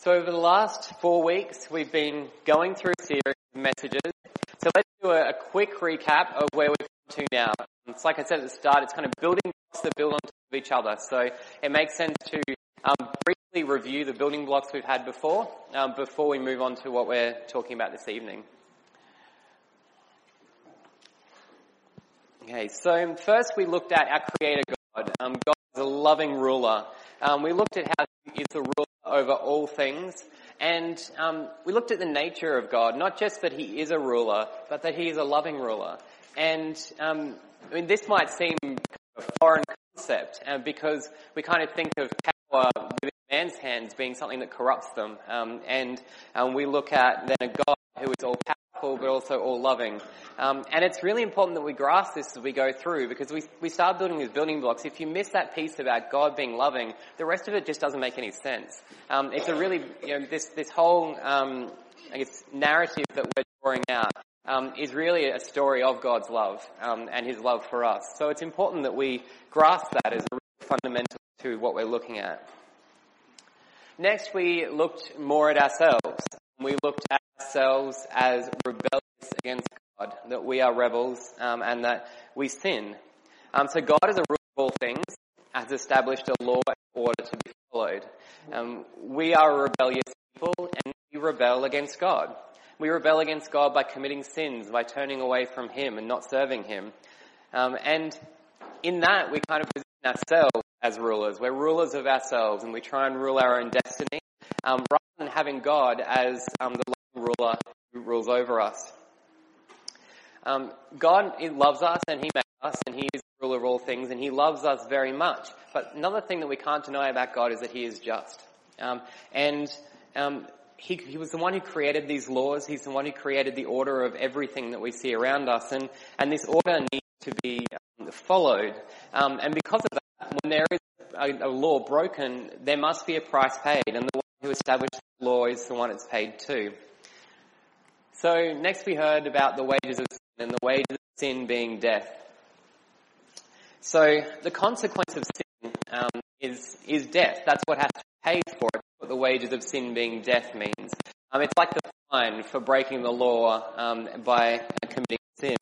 So over the last 4 weeks, we've been going through a series of messages. So let's do a quick recap of where we've come to now. It's like I said at the start, it's kind of building blocks that build on top of each other. So it makes sense to briefly review the building blocks we've had before we move on to what we're talking about this evening. Okay, so first we looked at our Creator God. God is a loving ruler. We looked at how He is the ruler over all things, and we looked at the nature of God, not just that He is a ruler, but that He is a loving ruler. And this might seem a foreign concept because we kind of think of power within man's hands being something that corrupts them, and we look at then a God who is all powerful but also all loving. And it's really important that we grasp this as we go through, because we start building these building blocks. If you miss that piece about God being loving, the rest of it just doesn't make any sense. It's a really, this whole, narrative that we're drawing out, is really a story of God's love, and His love for us. So it's important that we grasp that as a really fundamental to what we're looking at. Next, we looked more at ourselves. We looked at ourselves as rebellious against God, that we are rebels, and that we sin. So God is a ruler of all things, has established a law and order to be followed. We are a rebellious people, and we rebel against God. We rebel against God by committing sins, by turning away from Him and not serving Him. And in that, we kind of position ourselves as rulers. We're rulers of ourselves, and we try and rule our own destiny, rather than having God as the loving ruler who rules over us. God loves us, and He made us, and He is the ruler of all things, and He loves us very much. But another thing that we can't deny about God is that He is just. He was the one who created these laws. He's the one who created the order of everything that we see around us, and this order needs to be followed. And because of that, when there is a law broken, there must be a price paid, and the one who established the law is the one it's paid to. So next we heard about the wages of sin, and the wages of sin being death. So the consequence of sin is death. That's what has to be paid for it. What the wages of sin being death means. It's like the fine for breaking the law by committing sin.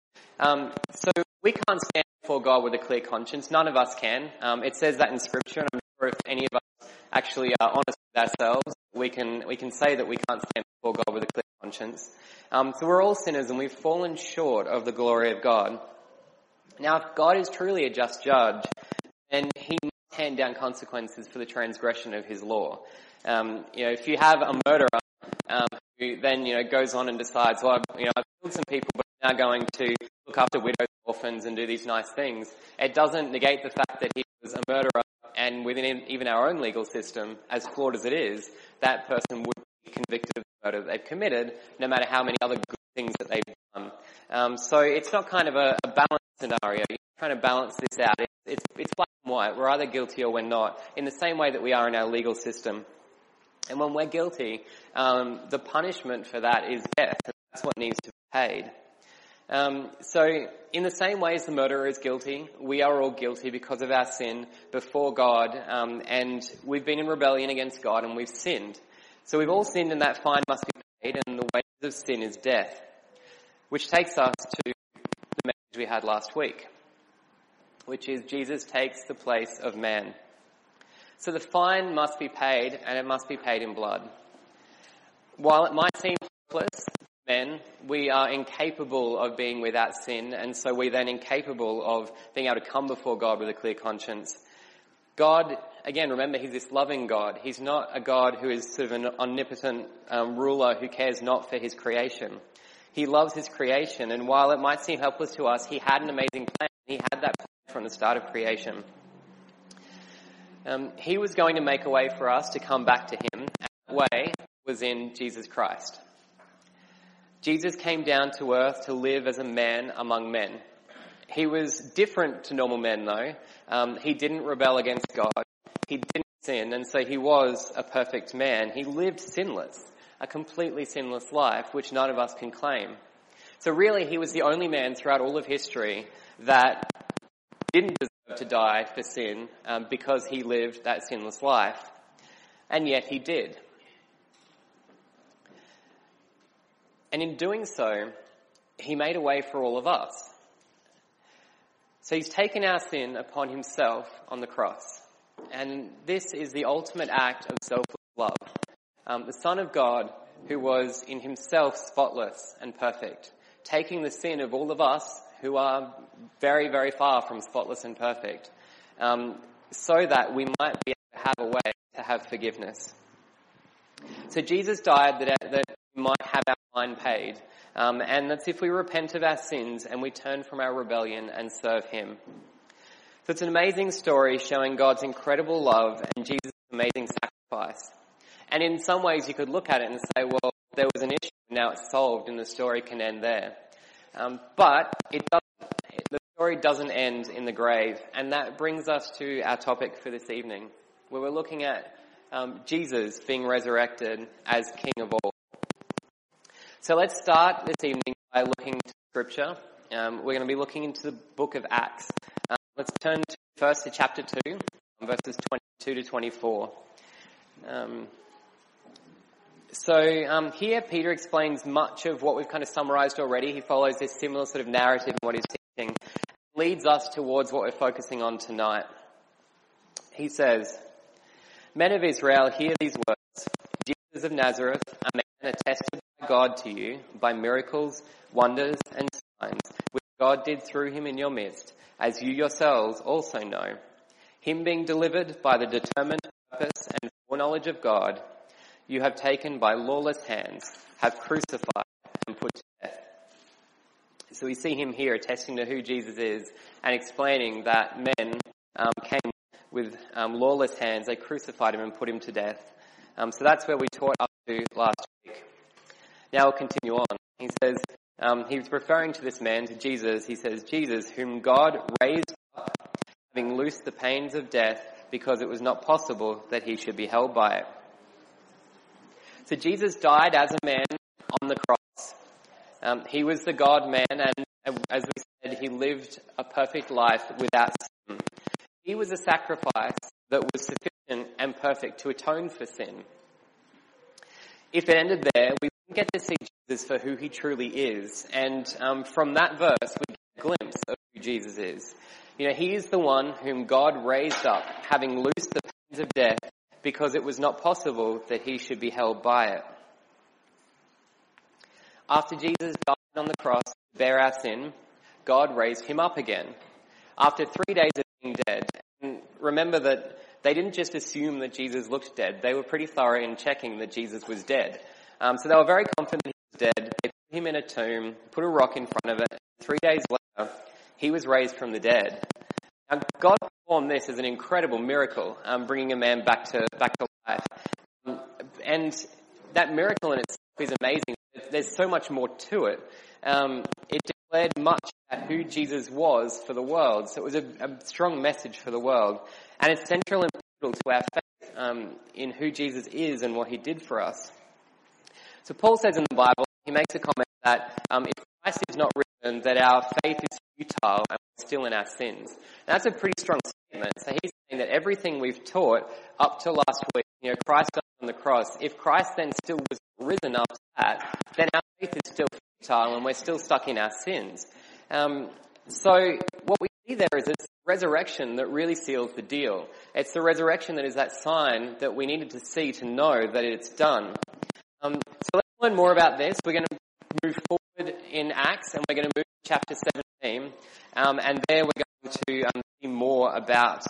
So we can't stand before God with a clear conscience. None of us can. It says that in Scripture, and I'm sure if any of us actually are honest with ourselves, we can say that we can't stand before God with a clear conscience. So we're all sinners, and we've fallen short of the glory of God. Now, if God is truly a just judge, then He must hand down consequences for the transgression of His law. If you have a murderer who then goes on and decides, well, I've killed some people, but I'm now going to look after widows and orphans and do these nice things, it doesn't negate the fact that he was a murderer, and within even our own legal system, as flawed as it is, that person would be convicted of the murder that they've committed, no matter how many other good things that they've done. So it's not kind of a balanced scenario. You're trying to balance this out. It's black and white. We're either guilty or we're not, in the same way that we are in our legal system. And when we're guilty, the punishment for that is death. And that's what needs to be paid. So in the same way as the murderer is guilty, we are all guilty because of our sin before God, and we've been in rebellion against God, and we've sinned. So we've all sinned, and that fine must be paid, and the wages of sin is death. Which takes us to the message we had last week, which is Jesus takes the place of man. So the fine must be paid, and it must be paid in blood. While it might seem hopeless, men, we are incapable of being without sin, and so we're then incapable of being able to come before God with a clear conscience. God, again, remember, He's this loving God. He's not a God who is sort of an omnipotent ruler who cares not for His creation. He loves His creation, and while it might seem helpless to us, He had an amazing plan. He had that plan from the start of creation. He was going to make a way for us to come back to Him, and that way was in Jesus Christ. Jesus came down to earth to live as a man among men. He was different to normal men, though. He didn't rebel against God. He didn't sin, and so He was a perfect man. He lived sinless, a completely sinless life, which none of us can claim. So really, He was the only man throughout all of history that didn't deserve to die for sin, because He lived that sinless life. And yet He did. And in doing so, he made a way for all of us. So he's taken our sin upon himself on the cross. And this is the ultimate act of selfless love. The Son of God, who was in himself spotless and perfect, taking the sin of all of us who are very, very far from spotless and perfect, so that we might be able to have a way to have forgiveness. So Jesus died that we might have our fine paid. And that's if we repent of our sins and we turn from our rebellion and serve him. So it's an amazing story showing God's incredible love and Jesus' amazing sacrifice. And in some ways you could look at it and say, well, there was an issue, now it's solved and the story can end there. But the story doesn't end in the grave. And that brings us to our topic for this evening, where we're looking at Jesus being resurrected as King of all. So let's start this evening by looking to Scripture. We're going to be looking into the book of Acts. Let's turn first to chapter 2, verses 22 to 24. Here Peter explains much of what we've kind of summarized already. He follows this similar sort of narrative in what he's teaching. It leads us towards what we're focusing on tonight. He says, "Men of Israel, hear these words. Jesus of Nazareth, a man attested by God to you by miracles, wonders, and signs, which God did through him in your midst, as you yourselves also know. Him being delivered by the determined purpose and foreknowledge of God, you have taken by lawless hands, have crucified and put to death." So we see him here attesting to who Jesus is and explaining that men came with lawless hands, they crucified him and put him to death. So that's where we taught up to last week. Now we'll continue on. He says, he's referring to this man, to Jesus. He says, "Jesus, whom God raised up, having loosed the pains of death, because it was not possible that he should be held by it." So Jesus died as a man on the cross. He was the God-man, and as we said, he lived a perfect life without sin. He was a sacrifice that was sufficient and perfect to atone for sin. If it ended there, we wouldn't get to see Jesus for who he truly is. And from that verse, we get a glimpse of who Jesus is. He is the one whom God raised up, having loosed the pains of death, because it was not possible that he should be held by it. After Jesus died on the cross to bear our sin, God raised him up again. After 3 days of being dead, and remember that they didn't just assume that Jesus looked dead. They were pretty thorough in checking that Jesus was dead. So they were very confident he was dead. They put him in a tomb, put a rock in front of it. 3 days later, he was raised from the dead. Now, God performed this as an incredible miracle, bringing a man back to life. And that miracle in itself is amazing. There's so much more to it. It declared much about who Jesus was for the world. So it was a strong message for the world. And it's central and pivotal to our faith in who Jesus is and what he did for us. So Paul says in the Bible, he makes a comment that if Christ is not risen, that our faith is futile and we're still in our sins. And that's a pretty strong statement. So he's saying that everything we've taught up to last week, Christ died on the cross, if Christ then still was risen after that, then our faith is still futile and we're still stuck in our sins. So what we see there is it's resurrection that really seals the deal. It's the resurrection that is that sign that we needed to see to know that it's done. So let's learn more about this. We're going to move forward in Acts and we're going to move to chapter 17. And there we're going to see more about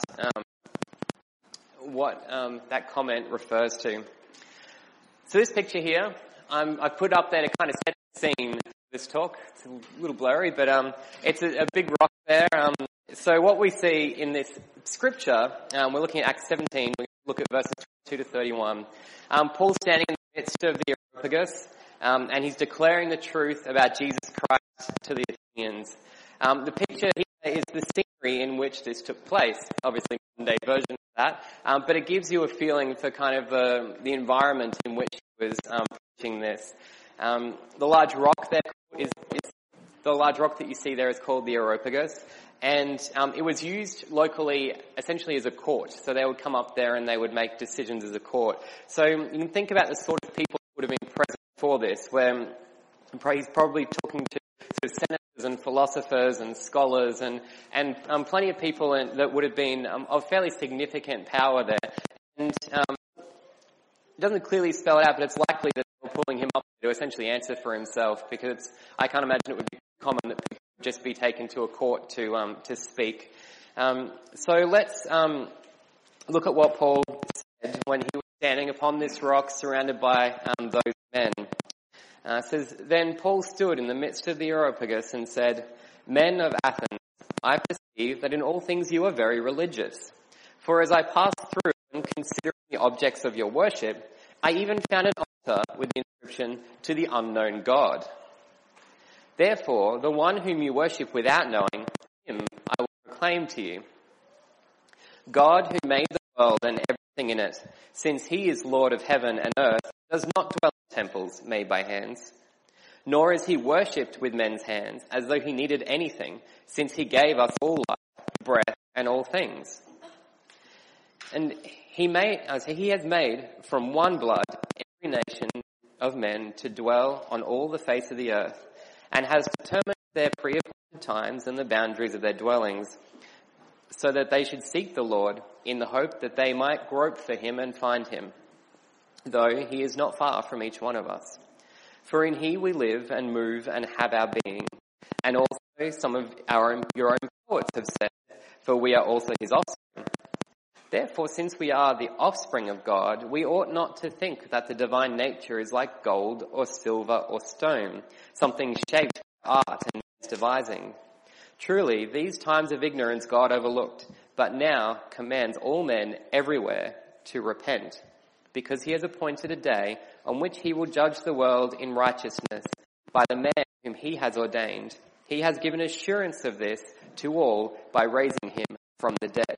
what that comment refers to. So this picture here, I've put up there to kind of set the scene for this talk. It's a little blurry, but it's a big rock there. So what we see in this scripture, we're looking at Acts 17, we look at verses 22 to 31. Paul's standing in the midst of the Areopagus, and he's declaring the truth about Jesus Christ to the Athenians. The picture here is the scenery in which this took place, obviously modern day version of that, but it gives you a feeling for kind of the environment in which he was preaching this. The large rock there is the large rock that you see there is called the Areopagus, and it was used locally essentially as a court. So they would come up there and they would make decisions as a court. So you can think about the sort of people who would have been present for this, where He's probably talking to sort of senators and philosophers and scholars and plenty of people that would have been of fairly significant power there. And it doesn't clearly spell it out, but it's likely that they're pulling him up to essentially answer for himself, because I can't imagine it would be common that people would just be taken to a court to speak. So let's look at what Paul said when he was standing upon this rock surrounded by those men. It says, "Then Paul stood in the midst of the Areopagus and said, 'Men of Athens, I perceive that in all things you are very religious. For as I passed through and considering the objects of your worship, I even found an altar with the inscription, "To the unknown God." Therefore, the one whom you worship without knowing, him I will proclaim to you. God who made the world and everything in it, since he is Lord of heaven and earth, does not dwell in temples made by hands. Nor is he worshipped with men's hands, as though he needed anything, since he gave us all life, breath, and all things. And he has made from one blood every nation of men to dwell on all the face of the earth, and has determined their pre-appointed times and the boundaries of their dwellings, so that they should seek the Lord in the hope that they might grope for him and find him, though he is not far from each one of us. For in he we live and move and have our being. And also some of your own poets have said, for we are also his offspring. Therefore, since we are the offspring of God, we ought not to think that the divine nature is like gold or silver or stone, something shaped by art and man's devising. Truly, these times of ignorance God overlooked, but now commands all men everywhere to repent, because he has appointed a day on which he will judge the world in righteousness by the man whom he has ordained. He has given assurance of this to all by raising him from the dead.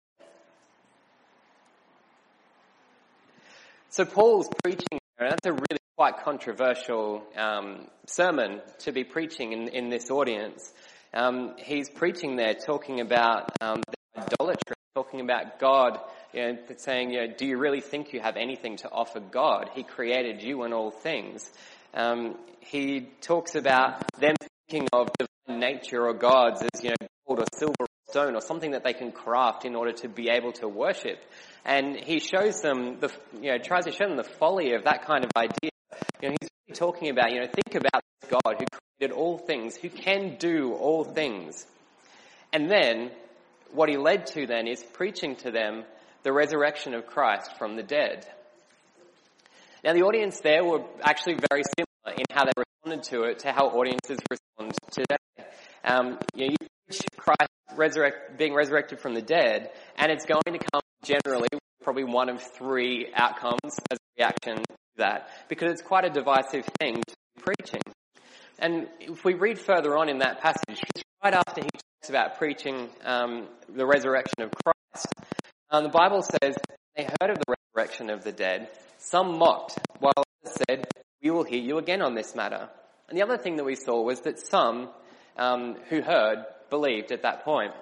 So Paul's preaching, and that's a really quite controversial sermon to be preaching in this audience. He's preaching there talking about idolatry, talking about God, saying, do you really think you have anything to offer God? He created you and all things. He talks about them thinking of divine nature or gods as, gold or silver or stone or something that they can craft in order to be able to worship. And he shows them tries to show them the folly of that kind of idea. He's really talking about, think about this God who created all things, who can do all things. And then what he led to then is preaching to them the resurrection of Christ from the dead. Now the audience there were actually very similar in how they responded to it to how audiences respond today. You preach Christ being resurrected from the dead, and it's going to come generally probably one of three outcomes as a reaction to that, because it's quite a divisive thing to be preaching. And if we read further on in that passage, right after he talks about preaching the resurrection of Christ, the Bible says, they heard of the resurrection of the dead. Some mocked, while others said, we will hear you again on this matter. And the other thing that we saw was that some who heard believed at that point.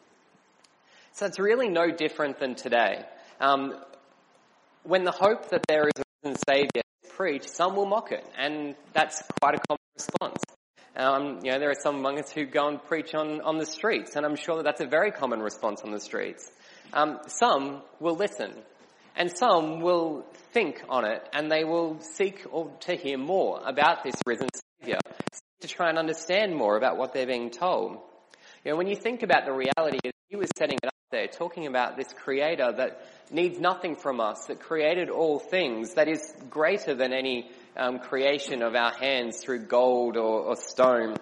So it's really no different than today. When the hope that there is a risen Saviour is preached, some will mock it, and that's quite a common response. There are some among us who go and preach on the streets, and I'm sure that's a very common response on the streets. Some will listen, and some will think on it, and they will seek to hear more about this risen Saviour, to try and understand more about what they're being told. When you think about the reality, he was setting it up there, talking about this Creator that needs nothing from us, that created all things, that is greater than any creation of our hands through gold or stone.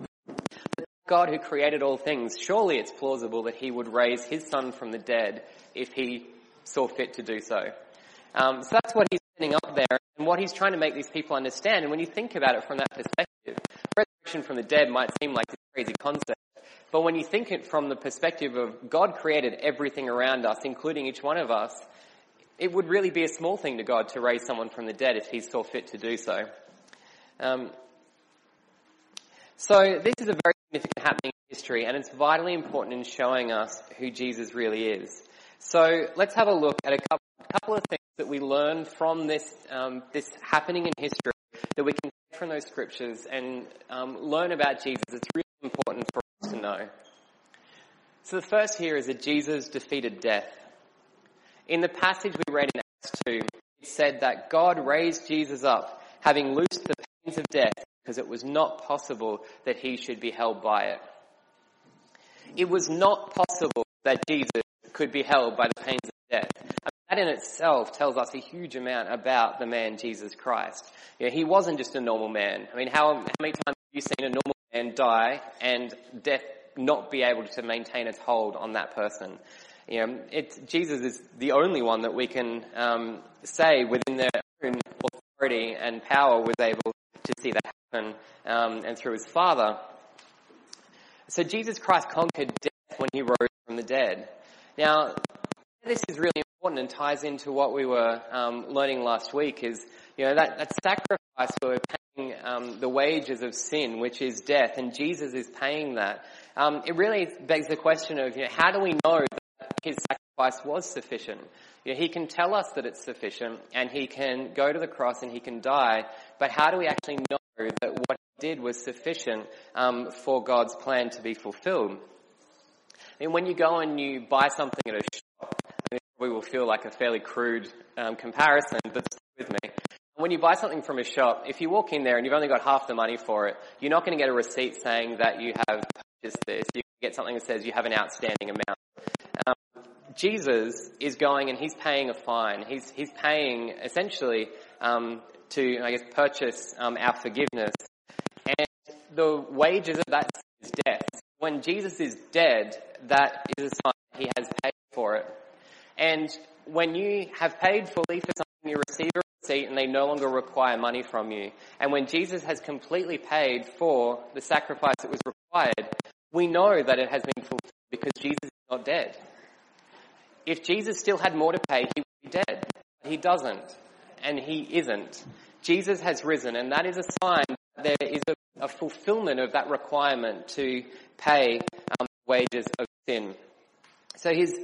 God who created all things, surely it's plausible that he would raise his Son from the dead if he saw fit to do so. So that's what he's setting up there and what he's trying to make these people understand. And when you think about it from that perspective, resurrection from the dead might seem like a crazy concept. But when you think it from the perspective of God created everything around us, including each one of us, it would really be a small thing to God to raise someone from the dead if he saw fit to do so. So this is a very significant happening in history, and it's vitally important in showing us who Jesus really is. So let's have a look at a couple of things that we learn from this happening in history that we can take from those scriptures and learn about Jesus. It's really important for us to know. So the first here is that Jesus defeated death. In the passage we read in Acts 2, it said that God raised Jesus up, having loosed the pains of death, because it was not possible that he should be held by it. It was not possible that Jesus could be held by the pains of death. That in itself tells us a huge amount about the man Jesus Christ. He wasn't just a normal man. I mean, how many times have you seen a normal man die and death not be able to maintain its hold on that person? Jesus is the only one that we can say within their own authority and power was able to see that happen, and through his Father. So Jesus Christ conquered death when he rose from the dead. Now, this is really important and ties into what we were learning last week is, that sacrifice for paying the wages of sin, which is death, and Jesus is paying that. It really begs the question of, how do we know that his sacrifice was sufficient? He can tell us that it's sufficient, and he can go to the cross and he can die, but how do we actually know that what he did was sufficient for God's plan to be fulfilled? I mean, when you go and you buy something at a shop, it probably will feel like a fairly crude comparison, but stick with me. When you buy something from a shop, if you walk in there and you've only got half the money for it, you're not going to get a receipt saying that you have purchased this. You get something that says you have an outstanding amount. Jesus is going and he's paying a fine. He's paying essentially to, purchase our forgiveness. And the wages of that is death. When Jesus is dead, that is a sign that he has paid for it. And when you have paid fully for something, you receive a receipt and they no longer require money from you. And when Jesus has completely paid for the sacrifice that was required, we know that it has been fulfilled because Jesus is not dead. If Jesus still had more to pay, he would be dead. But he doesn't. And he isn't. Jesus has risen, and that is a sign that there is a fulfillment of that requirement to pay wages of sin. So his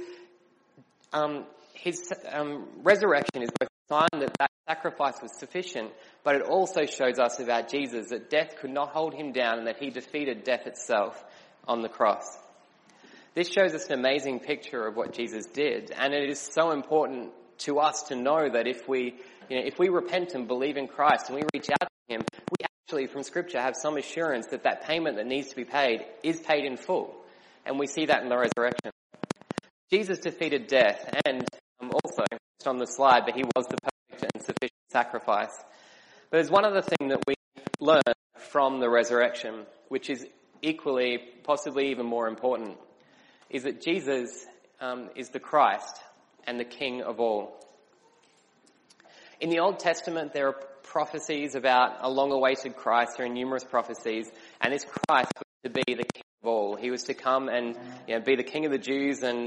resurrection is both a sign that that sacrifice was sufficient, but it also shows us about Jesus that death could not hold him down and that he defeated death itself on the cross. This shows us an amazing picture of what Jesus did, and it is so important to us to know that if we repent and believe in Christ and we reach out to him, we actually, from Scripture, have some assurance that that payment that needs to be paid is paid in full. And we see that in the resurrection. Jesus defeated death, and also, just on the slide, that he was the perfect and sufficient sacrifice. But there's one other thing that we learn from the resurrection, which is equally, possibly even more important, is that Jesus is the Christ and the King of all. In the Old Testament, there are prophecies about a long-awaited Christ. There are numerous prophecies, and this Christ was to be the King of all. He was to come and be the King of the Jews and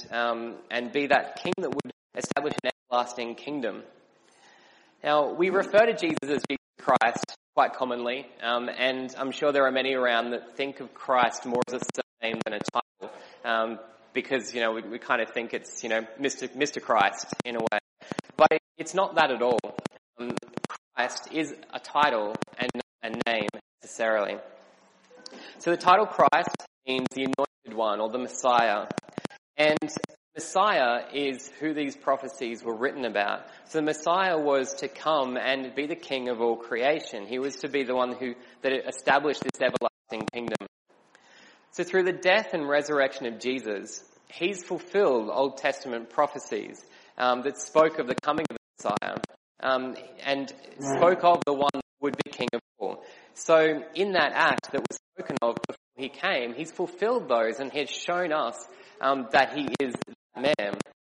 be that King that would establish an everlasting kingdom. Now, we refer to Jesus as Jesus Christ quite commonly, and I'm sure there are many around that think of Christ more as a surname than a title, because we kind of think it's Mr. Christ in a way, but it's not that at all. Christ is a title and not a name necessarily. So the title Christ means the anointed one or the Messiah. And Messiah is who these prophecies were written about. So the Messiah was to come and be the king of all creation. He was to be the one that established this everlasting kingdom. So through the death and resurrection of Jesus, he's fulfilled Old Testament prophecies that spoke of the coming of the Messiah and spoke of the one that would be king of all. So in that act that was spoken of before he came, he's fulfilled those and has shown us that he is that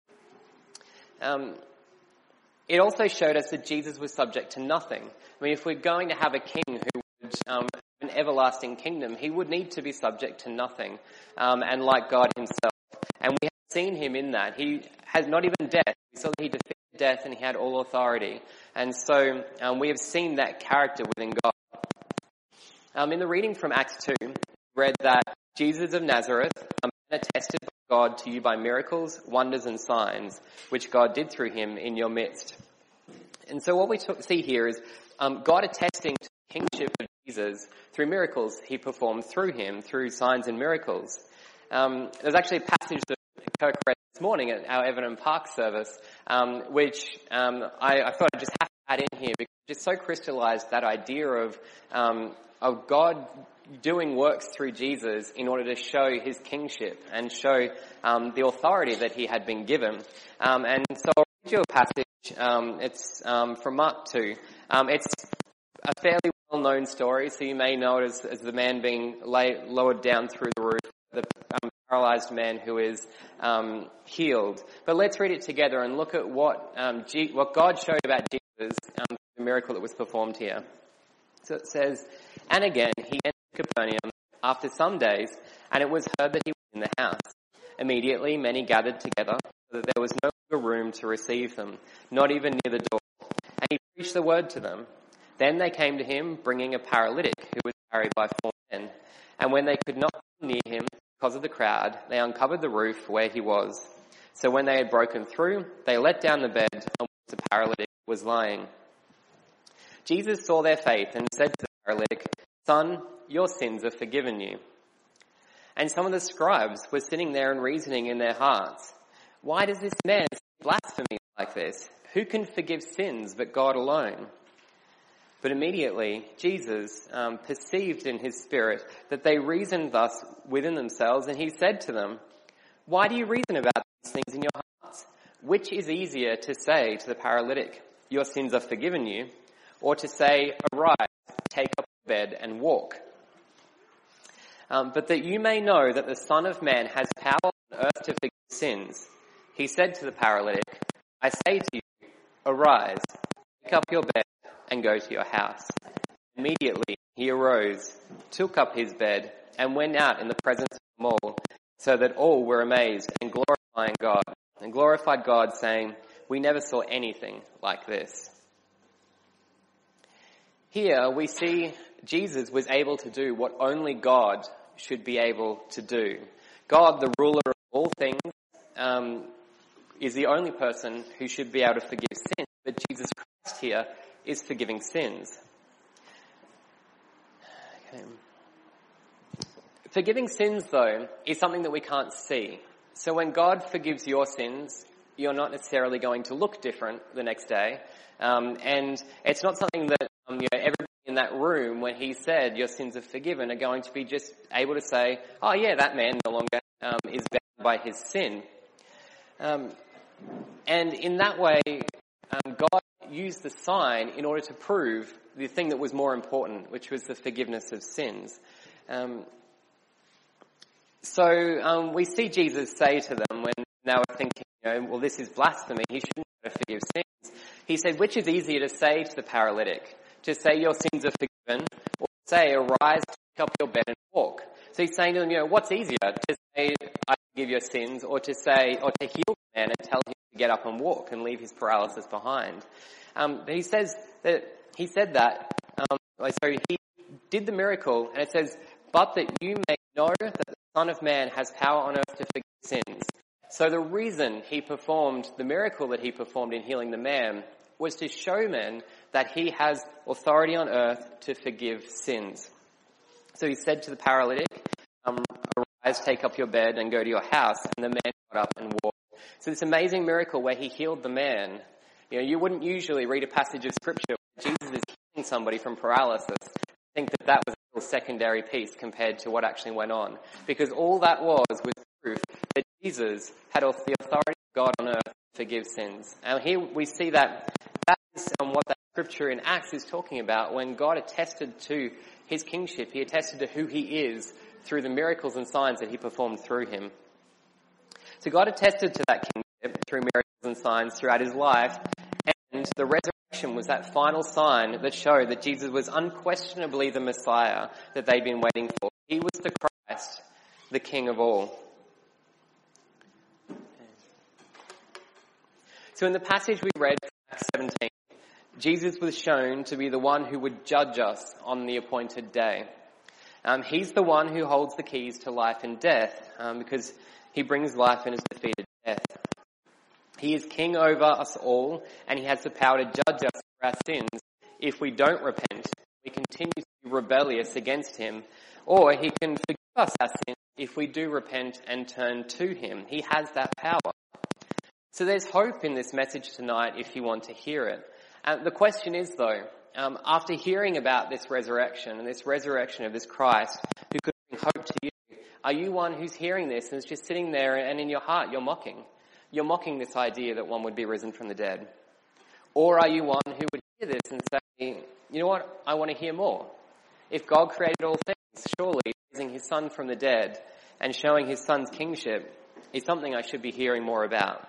man. It also showed us that Jesus was subject to nothing. I mean, if we're going to have a king who would have an everlasting kingdom, he would need to be subject to nothing, and like God himself. And we have seen him in that. He has not even death. We saw that he defeated death and he had all authority. And so we have seen that character within God. In the reading from Acts 2, we read that Jesus of Nazareth attested by God to you by miracles, wonders and signs, which God did through him in your midst. And so what we see here is God attesting to the kingship of Jesus through miracles he performed through him, through signs and miracles. There's actually a passage that Kirk read this morning at our Everton Park service, which I thought I'd just have to add in here because it just so crystallised that idea of God doing works through Jesus in order to show his kingship and show the authority that he had been given. And so I'll read you a passage. It's from Mark 2. It's a fairly well-known story, so you may know it as the man being lowered down through the roof, the paralysed man who is healed. But let's read it together and look at what God showed about Jesus, the miracle that was performed here. So it says, "And again he entered Capernaum after some days, and it was heard that he was in the house. Immediately many gathered together, so that there was no longer room to receive them, not even near the door. And he preached the word to them. Then they came to him, bringing a paralytic who was carried by 4 men. And when they could not come near him because of the crowd, they uncovered the roof where he was. So when they had broken through, they let down the bed on which the paralytic was lying. Jesus saw their faith and said to the paralytic, 'Son, your sins are forgiven you.' And some of the scribes were sitting there and reasoning in their hearts, 'Why does this man say blasphemy like this? Who can forgive sins but God alone?' But immediately Jesus perceived in his spirit that they reasoned thus within themselves, and he said to them, 'Why do you reason about these things in your hearts? Which is easier to say to the paralytic, "Your sins are forgiven you," or to say, "Arise, take up your bed and walk"? But that you may know that the Son of Man has power on earth to forgive sins,' he said to the paralytic, 'I say to you, arise, take up your bed and go to your house.' Immediately he arose, took up his bed, and went out in the presence of them all, so that all were amazed and glorified God, saying, 'We never saw anything like this.'" Here we see Jesus was able to do what only God should be able to do. God, the ruler of all things, is the only person who should be able to forgive sins, but Jesus Christ here is forgiving sins. Okay. Forgiving sins, though, is something that we can't see. So when God forgives your sins, you're not necessarily going to look different the next day. And it's not something that everybody in that room, when he said your sins are forgiven, are going to be just able to say, "Oh yeah, that man no longer is bound by his sin." And in that way, God used the sign in order to prove the thing that was more important, which was the forgiveness of sins. So we see Jesus say to them when they were thinking, well, this is blasphemy, he shouldn't be able to forgive sins. He said, which is easier to say to the paralytic? To say your sins are forgiven, or say, arise, take up your bed and walk? So he's saying to them, what's easier? To say, I forgive your sins, or to say, or to heal the man and tell him to get up and walk and leave his paralysis behind? But he said that, so he did the miracle, and it says, but that you may know that the Son of Man has power on earth to forgive sins. So the reason he performed the miracle that he performed in healing the man was to show men that he has authority on earth to forgive sins. So he said to the paralytic, arise, take up your bed and go to your house. And the man got up and walked. So this amazing miracle where he healed the man. You wouldn't usually read a passage of scripture where Jesus is healing somebody from paralysis. I think that was a little secondary piece compared to what actually went on. Because all that was proof that Jesus had the authority of God on earth to forgive sins. And here we see that is what that scripture in Acts is talking about. When God attested to his kingship, he attested to who he is through the miracles and signs that he performed through him. So God attested to that kingship through miracles and signs throughout his life, and the resurrection was that final sign that showed that Jesus was unquestionably the Messiah that they'd been waiting for. He was the Christ, the King of all. So in the passage we read from Acts 17, Jesus was shown to be the one who would judge us on the appointed day. He's the one who holds the keys to life and death, because he brings life and has defeated death. He is king over us all, and he has the power to judge us for our sins if we don't repent, we continue to be rebellious against him, or he can forgive us our sins if we do repent and turn to him. He has that power. So there's hope in this message tonight if you want to hear it. The question is, though, after hearing about this resurrection and this resurrection of this Christ who could bring hope to you, are you one who's hearing this and is just sitting there and in your heart you're mocking? You're mocking this idea that one would be risen from the dead. Or are you one who would hear this and say, you know what, I want to hear more. If God created all things, surely raising his son from the dead and showing his son's kingship is something I should be hearing more about.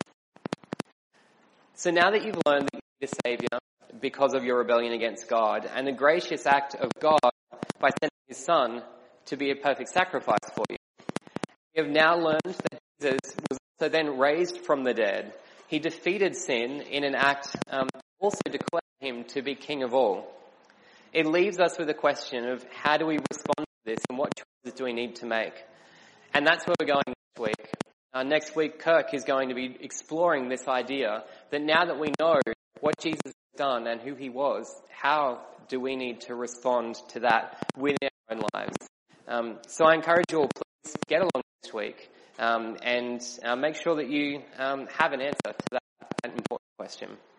So now that you've learned that you need a saviour because of your rebellion against God, and the gracious act of God by sending his son to be a perfect sacrifice for you, you have now learned that Jesus was also then raised from the dead. He defeated sin in an act also declared him to be king of all. It leaves us with a question of how do we respond to this and what choices do we need to make? And that's where we're going next week. Next week, Kirk is going to be exploring this idea that now that we know what Jesus has done and who he was, how do we need to respond to that within our own lives? So I encourage you all, please get along next week and make sure that you have an answer to that important question.